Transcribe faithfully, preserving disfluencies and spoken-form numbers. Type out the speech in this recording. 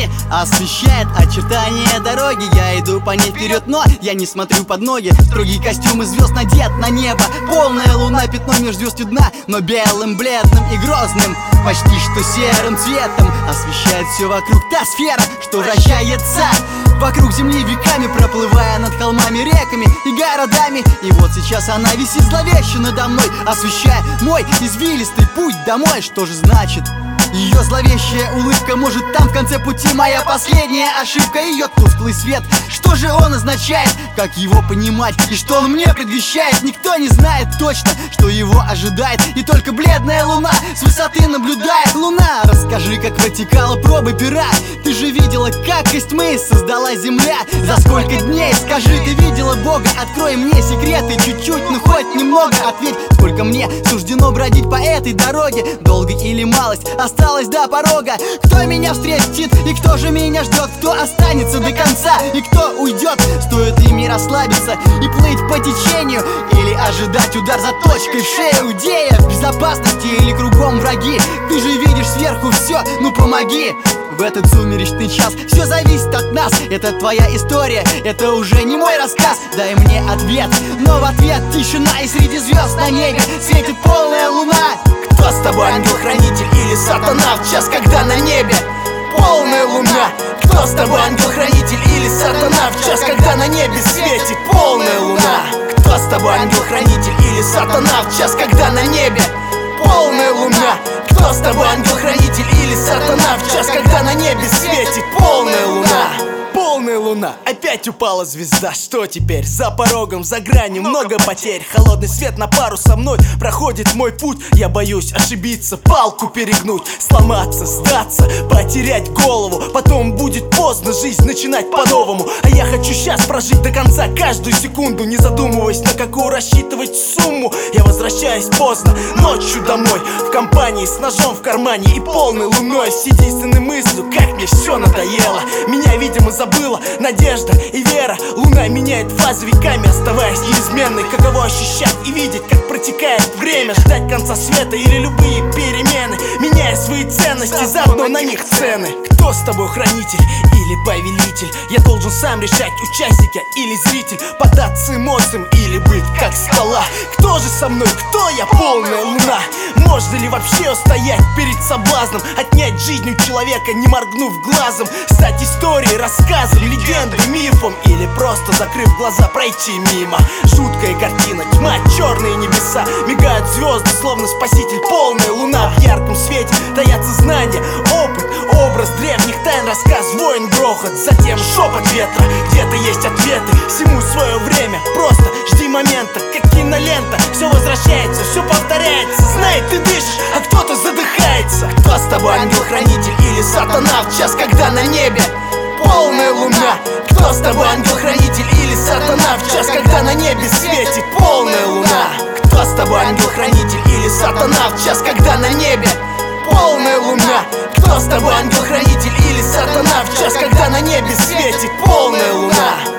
пути освещает очертания дороги. Я иду по ней вперед, но я не смотрю под ноги. Строгий костюм из звезд надет на небо. Полная луна, пятно меж звезд видна, но белым, бледным и грозным, почти что серым цветом освещает все вокруг та сфера, что вращается вокруг земли веками, проплывая над холмами, реками и городами. И вот сейчас она висит зловеще надо мной, освещая мой извилистый путь домой. Что же значит ее зловещая улыбка? Может, там в конце пути моя последняя ошибка? Ее тусклый свет, что же он означает? Как его понимать и что он мне предвещает? Никто не знает точно, что его ожидает, и только бледная луна с высоты наблюдает. Луна, расскажи, как протекала проба пера. Ты же видела, как из тьмы создала земля. За сколько дней, скажи, ты видела Бога? Открой мне секреты чуть-чуть, ну хоть немного. Ответь, сколько мне суждено бродить по этой дороге? Долго или малость осталось до порога? Кто меня встретит и кто же меня ждет? Кто останется до конца и кто уйдет? Стоит ли мне расслабиться и плыть по течению, или ожидать удар за точкой в шею? Где я, в безопасности или кругом враги? Ты же видишь сверху все, ну помоги. В этот сумеречный час все зависит от нас. Это твоя история, это уже не мой рассказ. Дай мне ответ, но в ответ тишина, и среди звезд на небе светит полная луна. Кто с тобой, ангел-хранитель или сатана, в час, когда на небе полная луна? Кто с тобой, ангел-хранитель или сатана, в час, когда на небе светит полная луна? Кто с тобой, ангел-хранитель или сатана, в час, когда на небе полная луна? Кто с тобой, ангел-хранитель или сатана, в час, когда на небе светит полная луна? Полная луна, опять упала звезда. Что теперь? За порогом, за гранью много потерь. Холодный свет на пару со мной проходит мой путь. Я боюсь ошибиться, палку перегнуть, сломаться, сдаться, потерять голову. Потом будет поздно жизнь начинать по-новому. А я хочу сейчас прожить до конца каждую секунду, не задумываясь, на какую рассчитывать сумму. Я возвращаюсь поздно, ночью домой, в компании с ножом в кармане и полной луной, с единственной мыслью, как мне все надоело. Меня, видимо, забыла надежда и вера. Луна меняет фазы веками, оставаясь неизменной. Каково ощущать и видеть, как протекает время, ждать конца света или любые перемены, меняя свои ценности, заодно на них цены. Кто с тобой, хранитель или повелитель? Я должен сам решать, участник я или зритель, поддаться эмоциям или быть как скала. Кто же со мной, кто я, полная луна? Можно ли вообще устоять перед соблазном, отнять жизнь у человека, не моргнув глазом? Стать историей, рассказом, легендой, мифом, или просто, закрыв глаза, пройти мимо? Жуткая картина, тьма, черные небеса, мигают звезды, словно спаситель, полная луна. В ярком свете таятся знания, опыт, образ древних тайн, рассказ, воин, грохот, затем шепот ветра. Где-то есть ответы, всему свое время, просто жди момента, как кинолента. Все возвращается, все повторяется, знает, ты дышишь, а кто-то задыхается. Кто с тобой, ангел-хранитель или сатана, в час, когда на небе полная луна? Кто с тобой, ангел-хранитель или сатана, в час, когда на небе светит полная луна? Кто с тобой, ангел-хранитель или сатана, в час, когда на небе полная луна? Кто с тобой, ангел-хранитель или сатана, в час, когда на небе светит полная луна?